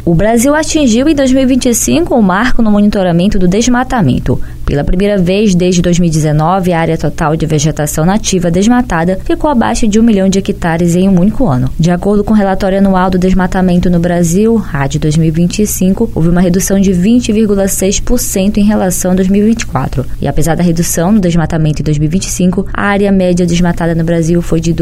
O Brasil atingiu em 2025 um marco no monitoramento do desmatamento. Pela primeira vez desde 2019, a área total de vegetação nativa desmatada ficou abaixo de 1 milhão de hectares em um único ano. De acordo com o relatório anual do desmatamento no Brasil, RAD 2025, houve uma redução de 20,6% em relação a 2024. E apesar da redução no desmatamento em 2025, a área média desmatada no Brasil foi de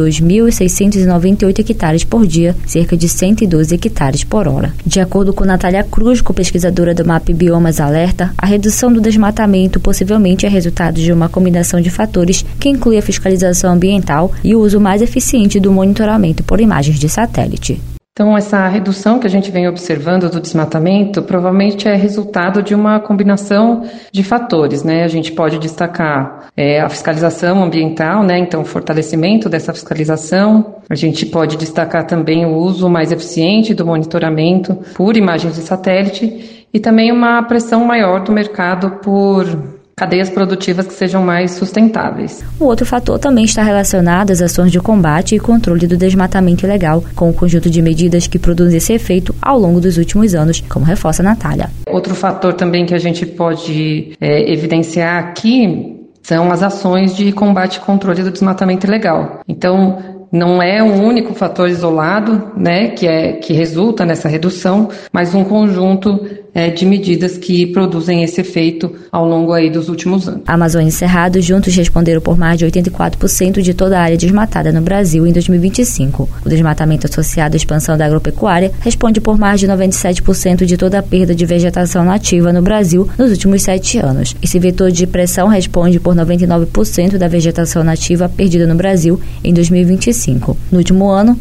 2.698 hectares por dia, cerca de 112 hectares por hora. De acordo com Natália Cruz, pesquisadora do MAP Biomas Alerta, a redução do desmatamento possivelmente é resultado de uma combinação de fatores que inclui a fiscalização ambiental e o uso mais eficiente do monitoramento por imagens de satélite. Então, essa redução que a gente vem observando do desmatamento provavelmente é resultado de uma combinação de fatores, né? A gente pode destacar a fiscalização ambiental, né? Então, o fortalecimento dessa fiscalização. A gente pode destacar também o uso mais eficiente do monitoramento por imagens de satélite e também uma pressão maior do mercado por cadeias produtivas que sejam mais sustentáveis. O outro fator também está relacionado às ações de combate e controle do desmatamento ilegal, com o conjunto de medidas que produzem esse efeito ao longo dos últimos anos, como reforça a Natália. Outro fator também que a gente pode evidenciar aqui são as ações de combate e controle do desmatamento ilegal. Então, não é um único fator isolado, né, que resulta nessa redução, mas um conjunto de medidas que produzem esse efeito ao longo aí dos últimos anos. A Amazônia e Cerrado juntos responderam por mais de 84% de toda a área desmatada no Brasil em 2025. O desmatamento associado à expansão da agropecuária responde por mais de 97% de toda a perda de vegetação nativa no Brasil nos últimos 7 anos. Esse vetor de pressão responde por 99% da vegetação nativa perdida no Brasil em 2025. No último ano,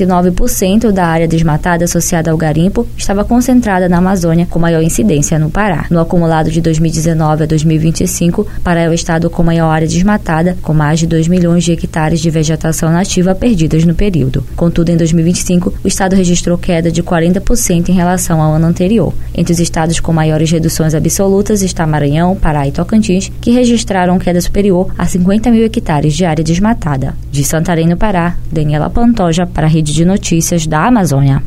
99% da área desmatada associada ao garimpo estava concentrada na Amazônia, com maior incidência no Pará. No acumulado de 2019 a 2025, Pará é o estado com maior área desmatada, com mais de 2 milhões de hectares de vegetação nativa perdidas no período. Contudo, em 2025, o estado registrou queda de 40% em relação ao ano anterior. Entre os estados com maiores reduções absolutas está Maranhão, Pará e Tocantins, que registraram queda superior a 50 mil hectares de área desmatada. De Santarém, no Pará, Daniela Pantoja para a Rede de Notícias da Amazônia.